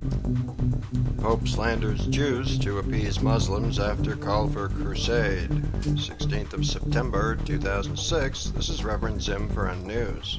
Pope slanders Jews to appease Muslims after call for crusade. 16th of September 2006. This is Reverend Zim for News.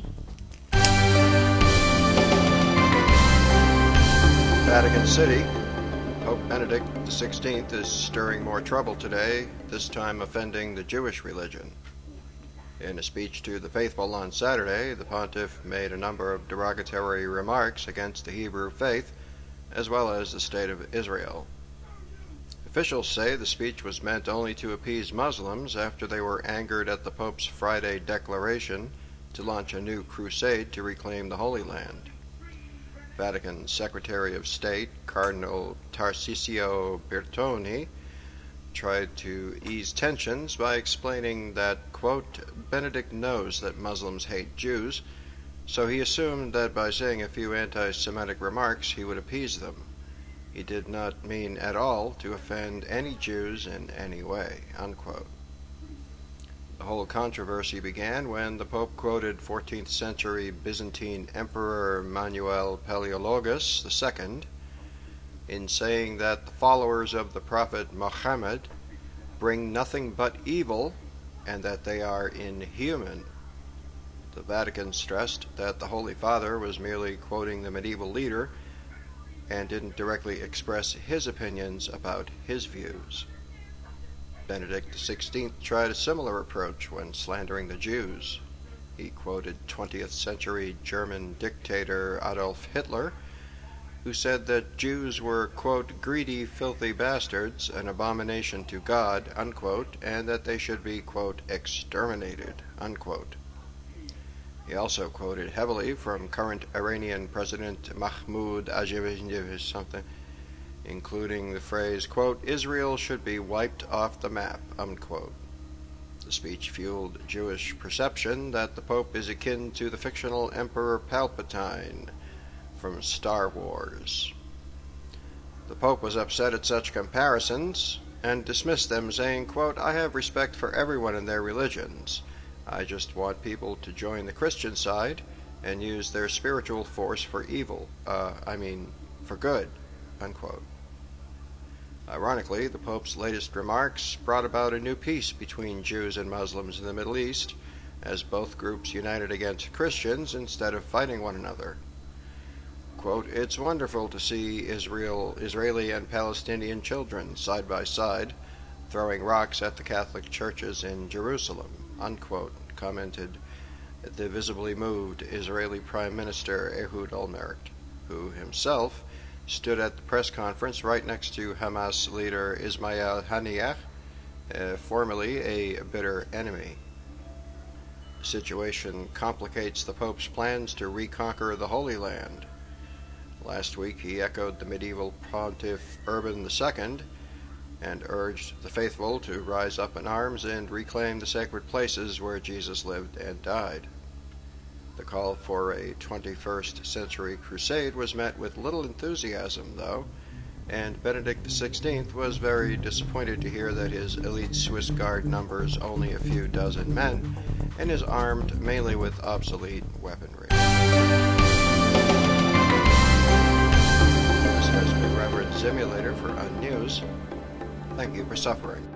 Vatican City. Pope Benedict XVI is stirring more trouble today, this time offending the Jewish religion. In a speech to the faithful on Saturday, the pontiff made a number of derogatory remarks against the Hebrew faith, as well as the state of Israel. Officials say the speech was meant only to appease Muslims after they were angered at the Pope's Friday declaration to launch a new crusade to reclaim the Holy Land. Vatican Secretary of State Cardinal Tarcisio Bertone tried to ease tensions by explaining that, quote, Benedict knows that Muslims hate Jews, so he assumed that by saying a few anti-Semitic remarks he would appease them. He did not mean at all to offend any Jews in any way, unquote. The whole controversy began when the Pope quoted 14th century Byzantine Emperor Manuel Palaeologus II in saying that the followers of the Prophet Muhammad bring nothing but evil and that they are inhuman. The Vatican stressed that the Holy Father was merely quoting the medieval leader and didn't directly express his opinions about his views. Benedict XVI tried a similar approach when slandering the Jews. He quoted 20th century German dictator Adolf Hitler, who said that Jews were, quote, greedy, filthy bastards, an abomination to God, unquote, and that they should be, quote, exterminated, unquote. He also quoted heavily from current Iranian President Mahmoud Ahmadinejad, including the phrase, quote, Israel should be wiped off the map, unquote. The speech fueled Jewish perception that the Pope is akin to the fictional Emperor Palpatine from Star Wars. The Pope was upset at such comparisons and dismissed them, saying, quote, I have respect for everyone and their religions. I just want people to join the Christian side and use their spiritual force for evil, for good, unquote. Ironically, the Pope's latest remarks brought about a new peace between Jews and Muslims in the Middle East, as both groups united against Christians instead of fighting one another. Quote, it's wonderful to see Israeli and Palestinian children side by side throwing rocks at the Catholic churches in Jerusalem, unquote, commented the visibly moved Israeli Prime Minister Ehud Olmert, who himself stood at the press conference right next to Hamas leader Ismail Haniyeh, formerly a bitter enemy. The situation complicates the Pope's plans to reconquer the Holy Land. Last week he echoed the medieval pontiff Urban II and urged the faithful to rise up in arms and reclaim the sacred places where Jesus lived and died. The call for a 21st century crusade was met with little enthusiasm, though, and Benedict XVI was very disappointed to hear that his elite Swiss Guard numbers only a few dozen men and is armed mainly with obsolete weaponry. This has been Reverend Simulator for Unnews. Thank you for suffering.